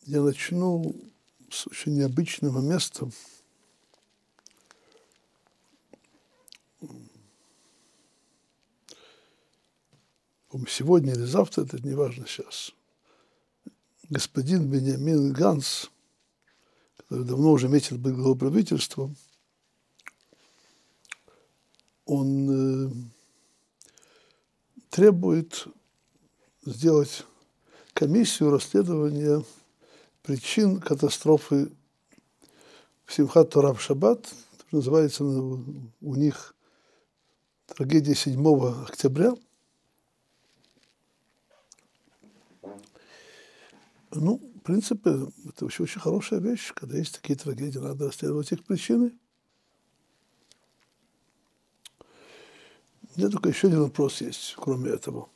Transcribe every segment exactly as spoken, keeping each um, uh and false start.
Я начну с очень необычного места. Сегодня или завтра, это не важно сейчас. Господин Беньямин Ганц, который давно уже метил быть главой правительства, он э, требует сделать комиссию расследования причин катастрофы в Симхат Тора в Шаббат, называется у них трагедия седьмого октября. Ну, в принципе, это очень, очень хорошая вещь, когда есть такие трагедии, надо расследовать их причины. У меня только еще один вопрос есть, кроме этого.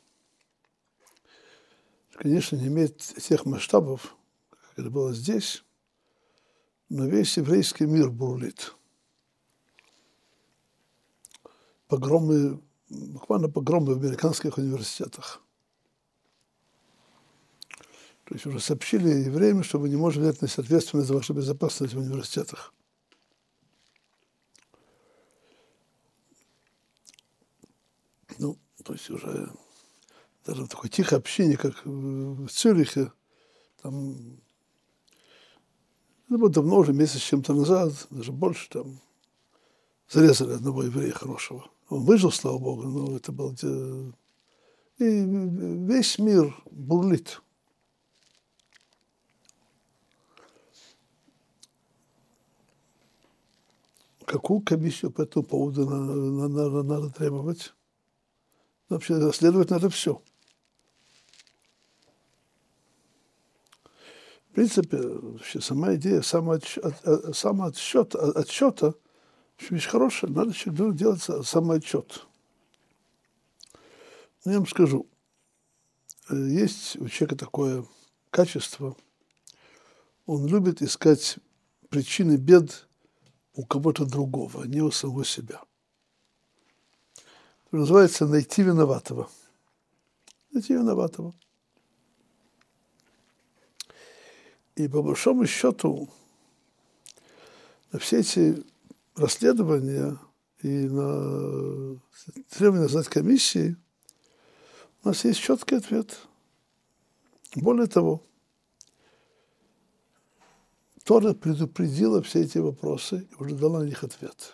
Конечно, не имеет тех масштабов, как это было здесь, но весь еврейский мир бурлит. Погромы, буквально погромы в американских университетах. То есть уже сообщили евреям, что вы не можете взять на себя ответственность за вашу безопасность в университетах. Ну, то есть уже даже в такой тихой общине, как в Цюрихе, там, это было давно, уже месяц с чем-то назад, даже больше, там, зарезали одного еврея хорошего. Он выжил, слава Богу, но это был... И весь мир бурлит. Какую комиссию по этому поводу надо, надо, надо требовать? Вообще расследовать надо все. В принципе, вообще сама идея самоотсчета, самоотсчета, отсчета, вещь хорошая, надо человеку делать самоотчет. Но я вам скажу, есть у человека такое качество, он любит искать причины бед у кого-то другого, а не у самого себя. Это называется найти виноватого. Найти виноватого. И по большому счету на все эти расследования и на требования создать комиссии у нас есть четкий ответ. Более того, Тора предупредила все эти вопросы и уже дала на них ответ.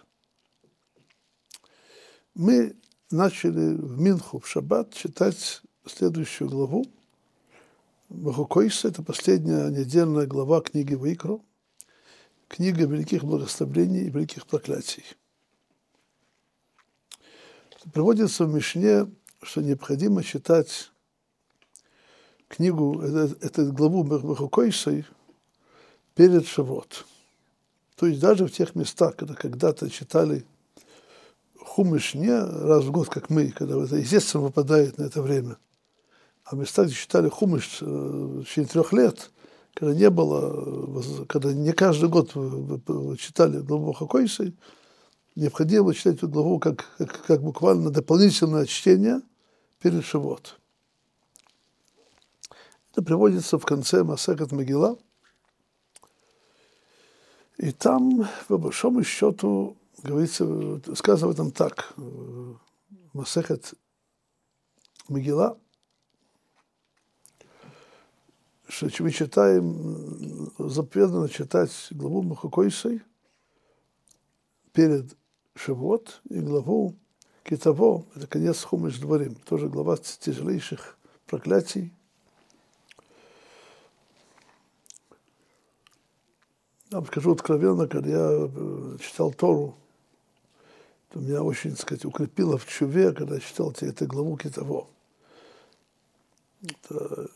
Мы начали в Минху, в Шаббат, читать следующую главу. Вахукойса – это последняя недельная глава книги Ваикро, книга великих благословений и великих проклятий. Приводится в Мишне, что необходимо читать книгу, эту главу Вахукойса перед Шавот. То есть даже в тех местах, когда когда-то читали Хумиш не раз в год, как мы, когда это естественно выпадает на это время, а в местах, где читали Хумиш в течение трех лет, когда не было, когда не каждый год читали главу Хакойса, необходимо читать эту главу как, как, как буквально дополнительное чтение перед Шавот. Это приводится в конце Масехет Мегила. И там, по большому счету, говорится, сказано в этом так, Масехет Мегила, что мы читаем, заповедано читать главу Махакойсой перед Шавот и главу Китаво, это конец Хумиш Дворим, тоже глава тяжелейших проклятий. Я вам скажу откровенно, когда я читал Тору, то меня очень, так сказать, укрепило в чуве, когда я читал эту главу Китаво. Это...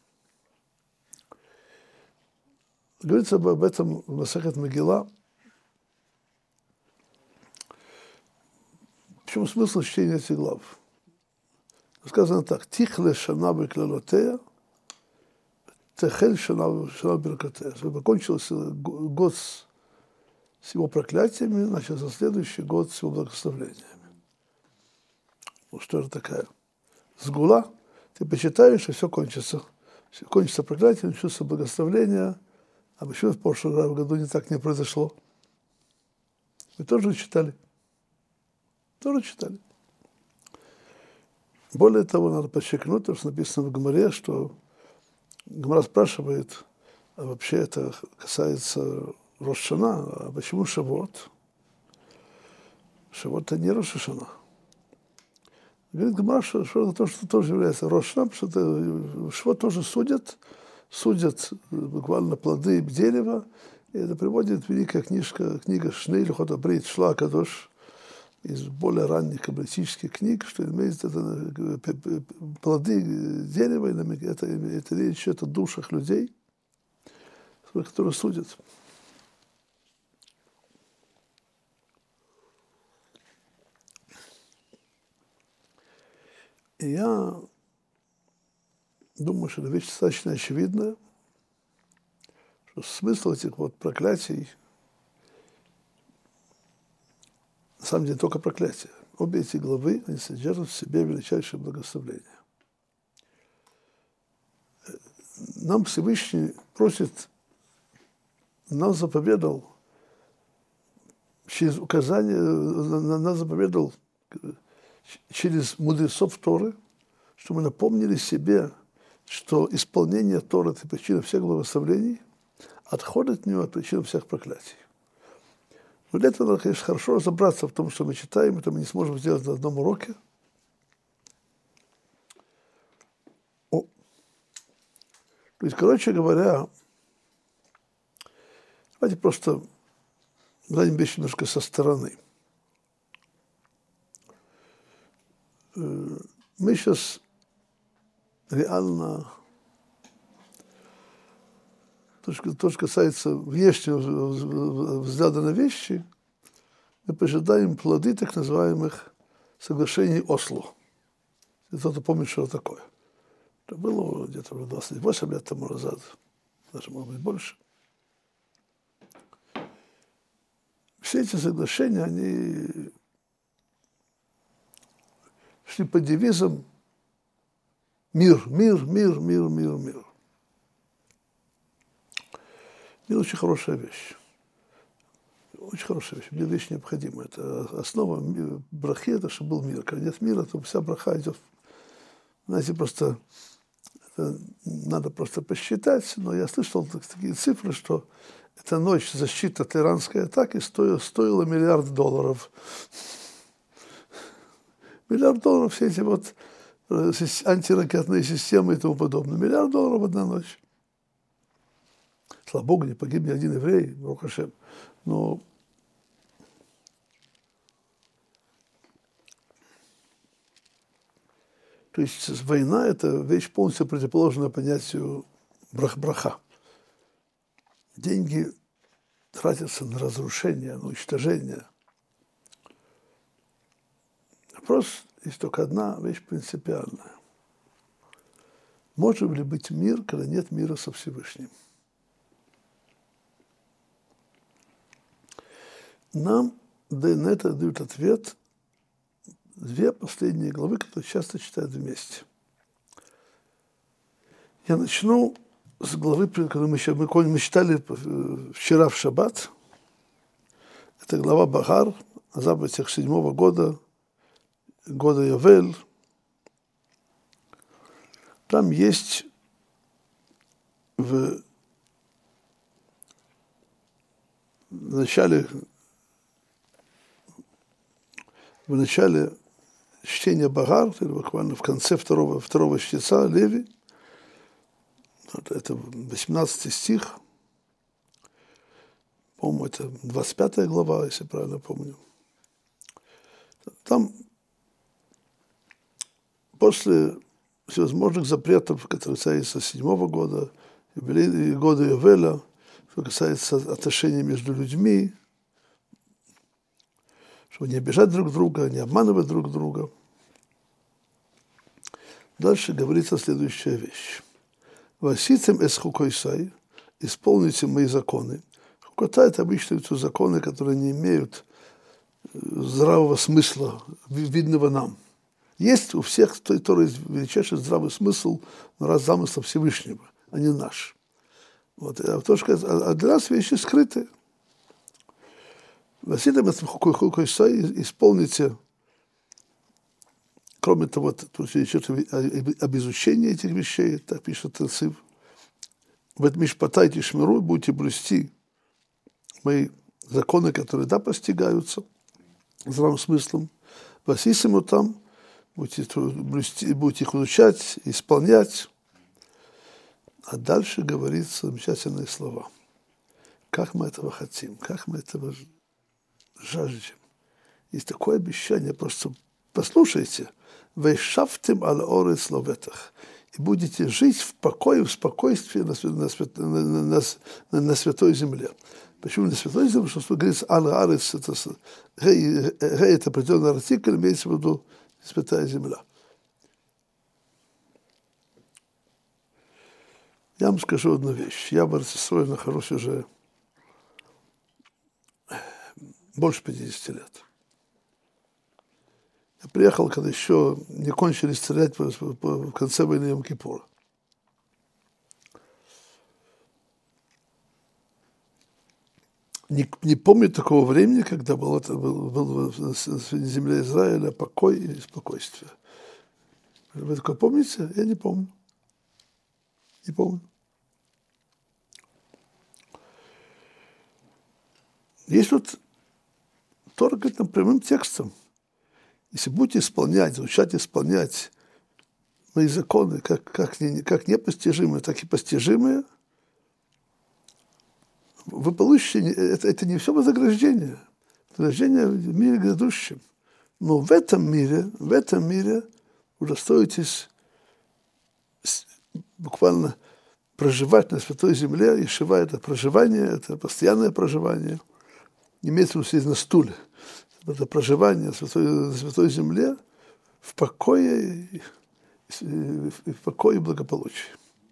Говорится об этом в Масехет Мегила. В чем смысл чтения этих глав? Сказано так: «Тихле шана беклалотея, техель шана беркотея». Закончился год с его проклятиями, начался следующий год с его благословениями. Ну, что это такая? Сгула, ты почитаешь, и все кончится. Если кончится проклятие, начнется благословление. А почему в прошлом году не так не произошло? Вы тоже читали? Тоже читали. Более того, надо подчеркнуть, то, что написано в Гемаре, что Гемара спрашивает, а вообще это касается Рош ха-Шана, а почему Шавуот? Шавуот это не Рош ха-Шана. Говорит Гемара, что, что это то, что тоже является Рош ха-Шана, потому что Шавуот тоже судят, судят буквально плоды дерева, и это приводит великая книжка, книга Шней Лихот Абрит Шла Кадош, из более ранних каббалистических книг, что имеется это, плоды дерева, это, это речь о душах людей, которые судят. И я думаю, что это вещь достаточно очевидная, что смысл этих вот проклятий на самом деле только проклятие. Обе эти главы, они содержат в себе величайшее благословение. Нам Всевышний просит, нам заповедал, через указание, нам заповедал через мудрецов Торы, что мы напомнили себе, что исполнение Торы – это причина всех благословений, отход от нее – это причина всех проклятий. Но для этого, конечно, хорошо разобраться в том, что мы читаем, это мы не сможем сделать на одном уроке. О. То есть, короче говоря, давайте просто глянем вещи немножко со стороны. Мы сейчас реально, то, что касается внешнего взгляда на вещи, мы поджидаем плоды так называемых соглашений Осло. Если кто-то помнит, что это такое. Это было где-то двадцать восемь лет тому назад, даже, может быть, больше. Все эти соглашения, они шли под девизом «Мир, мир, мир, мир, мир, мир». Мир очень хорошая вещь. Очень хорошая вещь. Мир вещь необходима. Это основа брахи, это чтобы был мир. Когда нет мира, то вся браха идет. Знаете, просто это надо просто посчитать, но я слышал такие цифры, что эта ночь защиты от иранской атаки стоила, стоила миллиард долларов. Миллиард долларов все эти вот антиракетные системы и тому подобное. Миллиард долларов одна ночь. Слава Богу, не погиб ни один еврей, Барух Ашем. Но то есть война – это вещь полностью противоположная понятию брах-браха. Деньги тратятся на разрушение, на уничтожение. Вопрос есть только одна вещь принципиальная. Может ли быть мир, когда нет мира со Всевышним? Нам на это дают ответ две последние главы, которые часто читают вместе. Я начну с главы, которую мы, мы, мы читали вчера в шаббат. Это глава Багар о заповедях седьмого года, года Йовель. Там есть в, в начале в начале чтения Багар, буквально в конце второго, второго чтеца Леви, это восемнадцатый стих, по-моему, это двадцать пятая глава, если правильно помню. Там после всевозможных запретов, которые касаются седьмого года, года Йовеля, что касается отношений между людьми, чтобы не обижать друг друга, не обманывать друг друга. Дальше говорится следующая вещь. «Васицем эс хукойсай» – «исполните мои законы». Хукота – это обычно законы, которые не имеют здравого смысла, видного нам. Есть у всех той Торы величайший здравый смысл, но раз замысла Всевышнего, а не наш. Вот. А, то, что, а для нас вещи скрытые. Исполните, кроме того, об изучении этих вещей, так пишет Тацив, в этом мишпатай тишмиру, будете блюсти мои законы, которые, да, постигаются здравым смыслом, васисиму там, будете, блюсти, будете их изучать, исполнять. А дальше говорится замечательные слова. Как мы этого хотим, как мы этого жаждем. Есть такое обещание, просто послушайте. «Вейшафтим аль орец ловетах». И будете жить в покое, в спокойствии на, на, на, на, на святой земле. Почему на святой земле? Потому что говорится аль орец, это, это определенный артикль, имеется в виду святая земля. Я вам скажу одну вещь. Я в Эрец-Исроэль нахожусь уже больше пятидесяти лет. Я приехал, когда еще не кончили стрелять в конце войны Йом-Кипура. Не, не помню такого времени, когда был, это, был, был на земле Израиля покой и спокойствие. Вы такое помните? Я не помню. Не помню. Есть вот Тора говорит нам прямым текстом. Если будете исполнять, изучать, исполнять мои законы, как, как, не, как непостижимые, так и постижимые, вы получите, это, это не все вознаграждение, вознаграждение в мире грядущем. Но в этом мире, в этом мире удостоитесь буквально проживать на Святой Земле, и Шива – это проживание, это постоянное проживание. Не имеется в виду на стуле. Это проживание на Святой, на Святой Земле в покое, в покое и благополучии.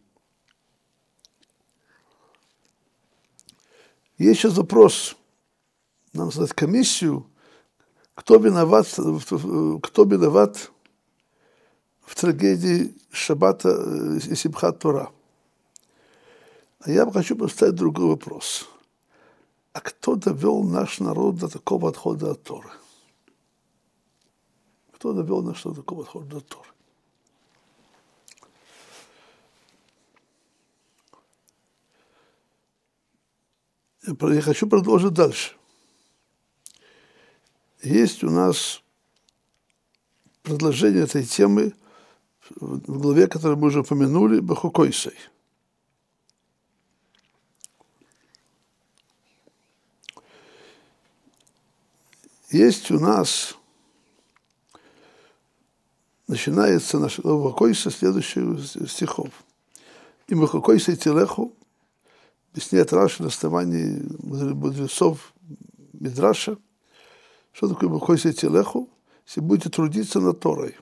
Есть сейчас вопрос, нам задать комиссию, кто виноват, кто виноват в трагедии Шаббата и Симхат Тора. А я хочу поставить другой вопрос. А кто довел наш народ до такого отхода от Торы? Кто довел наш народ до такого отхода от Торы? Я хочу продолжить дальше. Есть у нас продолжение этой темы в главе, которую мы уже упомянули, Бехукойсей. Есть у нас, начинается наш Бехукойсей следующих стихов. И Бехукойсей телеху, объясняет Раши на основании мудрецов Мидраша, что такое Бехукойсей телеху, если будете трудиться над Торой.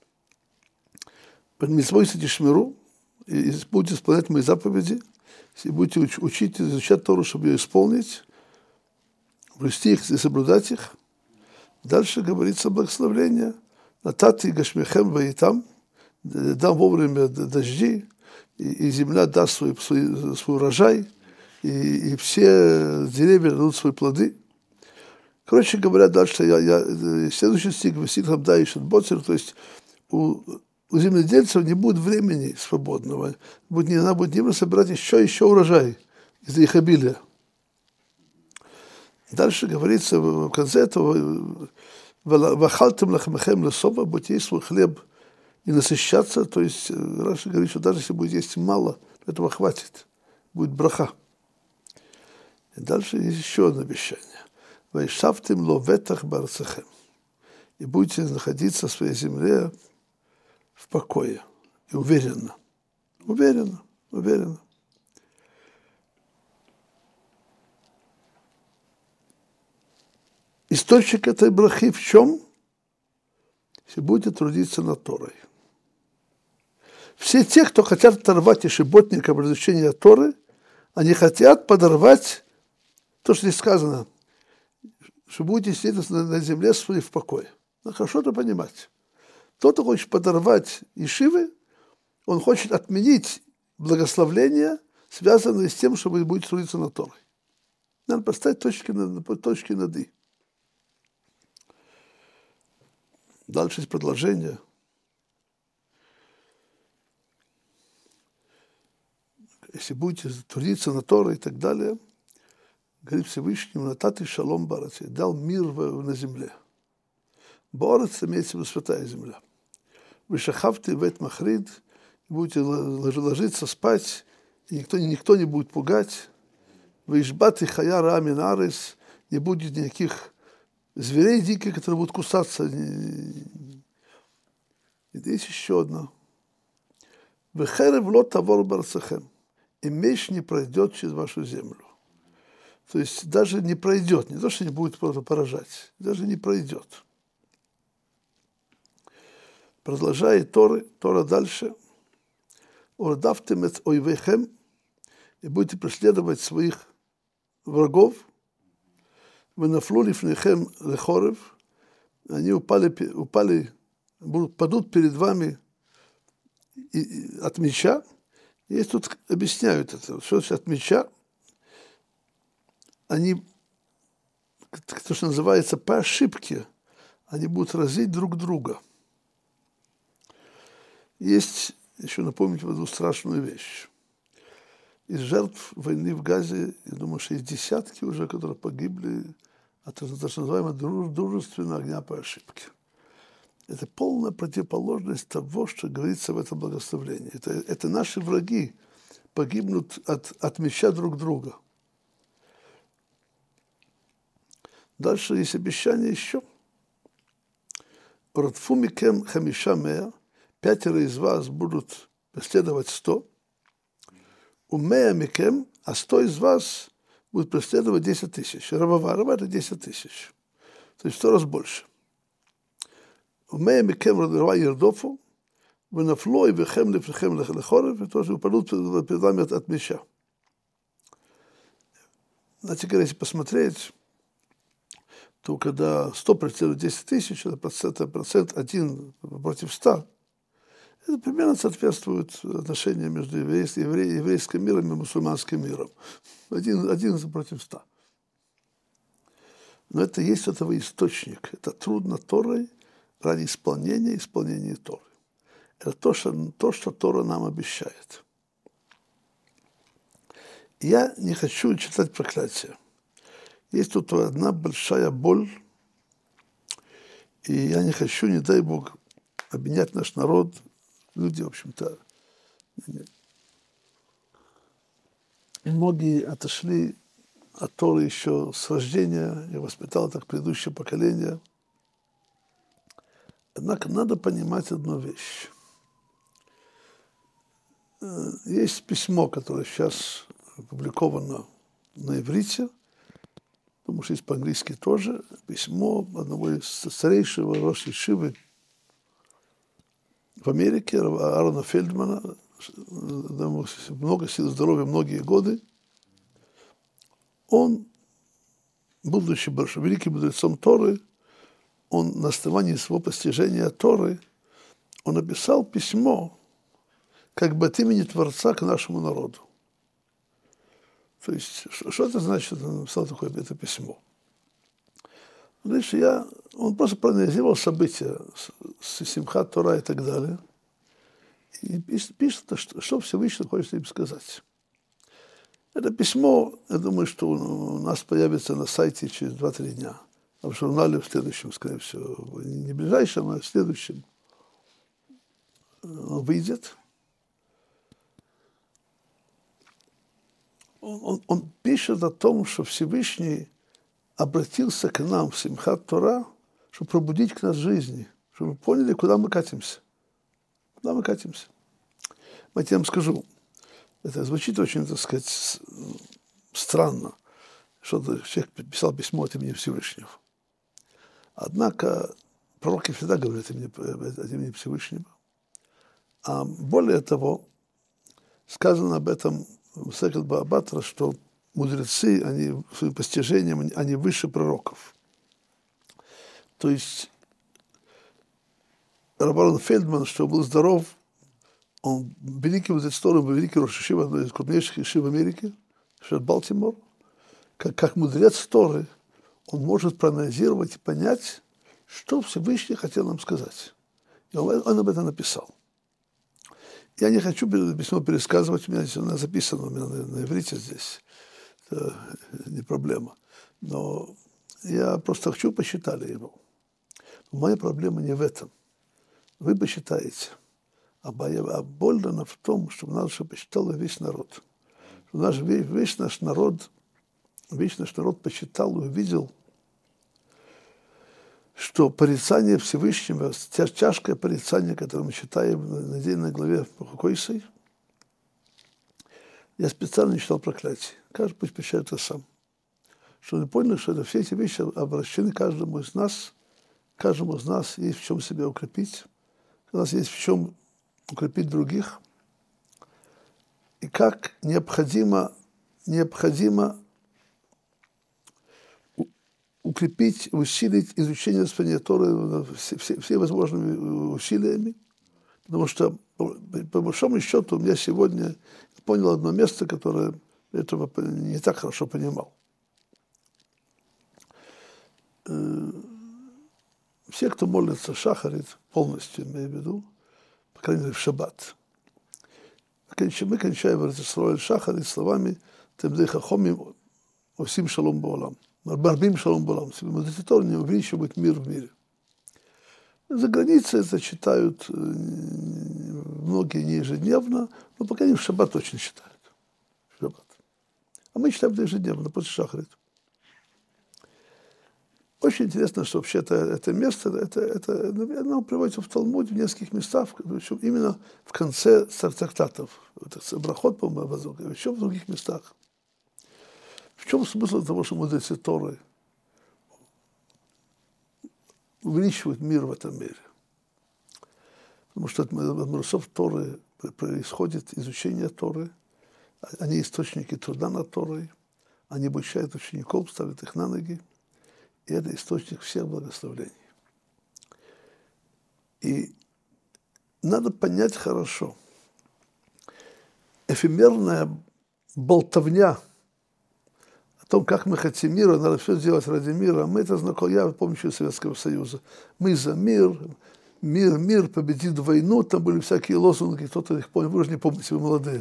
Под мицвой тишмиру, и будете исполнять мои заповеди, если будете уч- учить, изучать Тору, чтобы ее исполнить, блюсти их и соблюдать их. Дальше говорится благословление. Натати гашмихем ваитам, дам вовремя дожди, и, и земля даст свой, свой, свой урожай, и, и все деревья дадут свои плоды. Короче говоря, дальше я, я, следующий стих, стих Хамда и Шатбоцер, то есть у, у земледельцев не будет времени свободного, будет, не, она будет не собирать еще, еще урожай из-за их обилия. Дальше говорится в конце этого, «Вахалтем лахмехем лесова», будете есть свой хлеб и насыщаться, то есть Раши говорит, что даже если будете есть мало, этого хватит, будет браха. И дальше есть еще одно обещание. «Вайшафтим ловетах барцехем», и будете находиться в своей земле в покое и уверенно, уверенно, уверенно. Источник этой брахи в чем? Если будете трудиться над Торой. Все те, кто хотят оторвать ишеботника в изучении Торы, они хотят подорвать то, что здесь сказано, что будете сидеть на земле своей в покое. Ну, хорошо это понимать. Кто-то хочет подорвать ешивы, он хочет отменить благословление, связанное с тем, что вы будете трудиться над Торой. Надо поставить точки над, точки над «и». Дальше есть продолжение. Если будете трудиться на Торой и так далее, говорит Всевышний, «Натати шалом бараце», дал мир на земле. Барац имеется в виду святая земля. Вы шахавты в эт махрид, будете ложиться спать, и никто, никто не будет пугать. Вы ишбаты хая рамин арес, не будет никаких зверей диких, которые будут кусаться. И здесь еще одно. Вы херев лот тавор барцахем, и меч не пройдет через вашу землю. То есть даже не пройдет, не то, что не будет просто поражать, даже не пройдет. Продолжает Торы, Тора дальше. «Ордавтем эт ойвехем», и будете преследовать своих врагов. «Вы нафлу лифнехем лехорев», они упали, упали, будут, падут перед вами от меча. И тут объясняют это, что от меча. Они, то, что называется, по ошибке, они будут разить друг друга. Есть, еще напомнить в одну страшную вещь. Из жертв войны в Газе, я думаю, что есть десятки уже, которые погибли от так называемого дружественного огня по ошибке. Это полная противоположность того, что говорится в этом благословении. Это, это наши враги погибнут от, от меча друг друга. Дальше есть обещание еще. «Ротфу микем хамиша меа», пятеро из вас будут преследовать сто. У меа микем, а сто из вас будут преследовать десять тысяч. Рабава, раба это десять тысяч. То есть в сто раз больше. У меа микем раба ердофу, вы нафло и вехем лефхем лехорев, и тоже упадут перед вами от, от меча. Значит, если посмотреть, то когда сто преследует десять тысяч, это процент, процент один против ста, это примерно соответствует отношениям между еврейским, еврей, еврейским миром и мусульманским миром. Один, один против ста. Но это есть этого источник. Это трудно Торой ради исполнения, исполнения Торы. Это то, что, то, что Тора нам обещает. Я не хочу читать проклятие. Есть тут одна большая боль, и я не хочу, не дай Бог, обвинять наш народ. Люди, в общем-то, многие отошли от Торы еще с рождения, и воспитало так предыдущее поколение. Однако надо понимать одну вещь. Есть письмо, которое сейчас опубликовано на иврите, потому что есть по-английски тоже, письмо одного из старейшего рош ешивы в Америке, Аарона Фельдмана, много сил и здоровья, многие годы. Он, будучи большим, великим мудрецом Торы, он на основании своего постижения Торы, он написал письмо, как бы от имени Творца к нашему народу. То есть, что это значит, он написал такое это письмо? Значит, я, он просто проанализировал события с Симхат Тора и так далее, и пишет, что, что Всевышний хочет им сказать. Это письмо, я думаю, что у нас появится на сайте через два-три дня, а в журнале в следующем, скорее всего, не ближайшем, а в следующем он выйдет. Он, он, он пишет о том, что Всевышний обратился к нам в Симхат Тора, чтобы пробудить к нас жизни, чтобы мы поняли, куда мы катимся. Куда мы катимся. Я вам скажу, это звучит очень, так сказать, странно, что человек писал письмо от имени Всевышнего. Однако пророки всегда говорят от имени, от имени Всевышнего. А более того, сказано об этом в Секет Баабатра, что мудрецы, они своим постижением, они выше пророков. То есть Рав Аарон Фельдман, что был здоров, он великий мудрец Торы, был великий рош йешива, одной из крупнейших йешив в Америке, штат Балтимор. Как, как мудрец Торы, он может проанализировать и понять, что Всевышний хотел нам сказать. И он, он об этом написал. Я не хочу письмо пересказывать, у меня оно записано у меня на, на иврите здесь. Это не проблема. Но я просто хочу, посчитали его. Но моя проблема не в этом. Вы посчитаете. А боль она в том, чтобы надо, чтобы посчитал весь народ. Чтобы наш, весь наш народ, весь наш народ посчитал и увидел, что порицание Всевышнего, тяжкое порицание, которое мы читаем на недельной главе Койсой, я специально не читал проклятие. Каждый пусть посчитает это сам. Что мы поняли, что это все эти вещи обращены каждому из нас, каждому из нас есть в чем себя укрепить, у нас есть в чем укрепить других, и как необходимо, необходимо укрепить, усилить изучение восприятия Торы все, все, все возможными усилиями, потому что, по, по большому счету, у меня сегодня я понял одно место, которое этого не так хорошо понимал. Все, кто молится шахарит, полностью имею в виду, по крайней мере, в шаббат, мы кончаем Эрец-Исроэль шахарит словами «Темдей хахомим осим шалом баолам». Барбим шалом балам. Мудрецы Торы не увеличивают мир в мире. За границей это читают многие не ежедневно, но пока они в шаббат точно читают. В шаббат. А мы читаем это ежедневно, после шахрит. Очень интересно, что вообще это, это место, это, это, оно приводится в Талмуде в нескольких местах, причем именно в конце трактатов. Брахот, по-моему, еще в других местах. В чем смысл того, что мудрецы Торы увеличивают мир в этом мире? Потому что от мудрецов Торы происходит изучение Торы, они источники труда над Торой, они обучают учеников, ставят их на ноги, и это источник всех благословений. И надо понять хорошо, эфемерная болтовня о том, как мы хотим мира, надо все сделать ради мира. Мы это знакомы, я помню еще Советского Союза. Мы за мир, мир, мир победит войну. Там были всякие лозунги, кто-то их помнит. Вы уже не помните, вы молодые.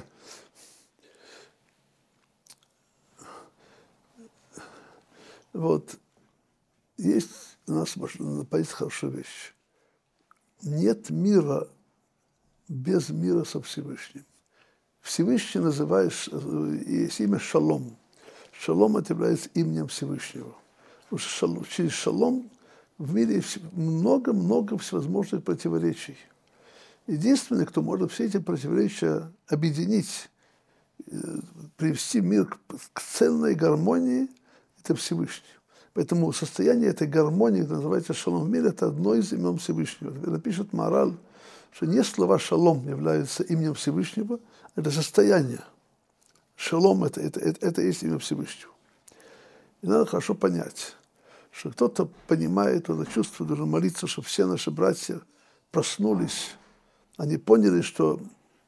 Вот. Есть у нас напомнить хорошая вещь. Нет мира без мира со Всевышним. Всевышний называешь, есть имя Шалом. Шалом это является именем Всевышнего. Потому что шалом, через шалом в мире много-много всевозможных противоречий. Единственный, кто может все эти противоречия объединить, привести мир к, к цельной гармонии, это Всевышний. Поэтому состояние этой гармонии, это называется шалом в мире, это одно из имен Всевышнего. Напишет Маораль, что не слова шалом являются именем Всевышнего, это состояние. Шалом это, это, это, это есть имя Всевышнего. И надо хорошо понять, что кто-то понимает, кто-то чувствует, должен молиться, чтобы все наши братья проснулись, они поняли, что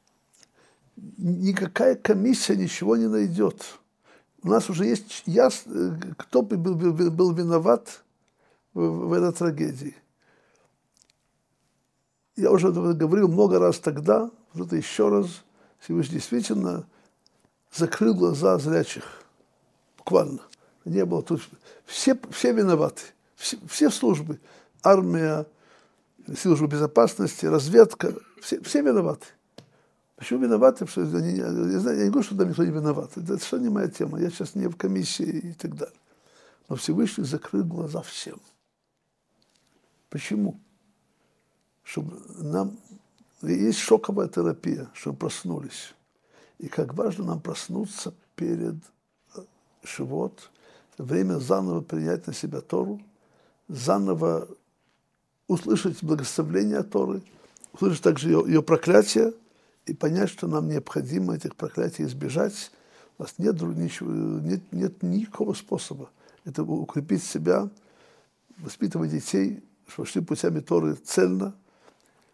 никакая комиссия ничего не найдет. У нас уже есть ясно, кто был, был, был виноват в, в этой трагедии. Я уже говорил много раз тогда, вот это еще раз, Всевышний действительно закрыл глаза зрячих, буквально. Не было тут. Все, все виноваты, все, все службы, армия, служба безопасности, разведка, все, все виноваты. Почему виноваты? Что они, я, знаю, я не говорю, что там никто не виноват. Это, это что не моя тема. Я сейчас не в комиссии и так далее. Но Всевышний закрыл глаза всем. Почему? Чтобы нам... Есть шоковая терапия, чтобы проснулись. И как важно нам проснуться перед Шивот, время заново принять на себя Тору, заново услышать благословение Торы, услышать также ее, ее проклятие и понять, что нам необходимо этих проклятий избежать. У нас нет, ничего, нет, нет никакого способа. Это укрепить себя, воспитывать детей, чтобы шли путями Торы цельно,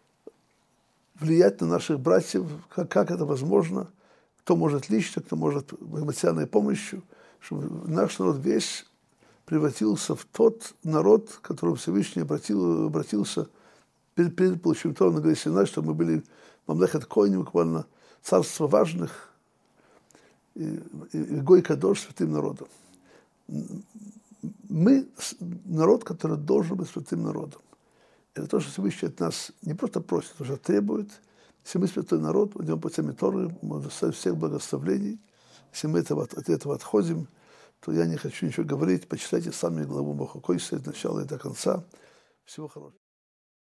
влиять на наших братьев, как, как это возможно, кто может лично, кто может эмоциональной помощью, чтобы наш народ весь превратился в тот народ, к которому Всевышний обратил, обратился перед, перед получением Торы на горе Синай, чтобы мы были мамлехет коиним, буквально царство важных, и, и, и гой кадош, святым народом. Мы народ, который должен быть святым народом. Это то, что Всевышний от нас не просто просит, но уже требует. Если мы святой народ, идем путями Торы, мы доставим всех благословений. Если мы этого, от этого отходим, то я не хочу ничего говорить. Почитайте сами главу Бахукойса от начала и до конца. Всего хорошего.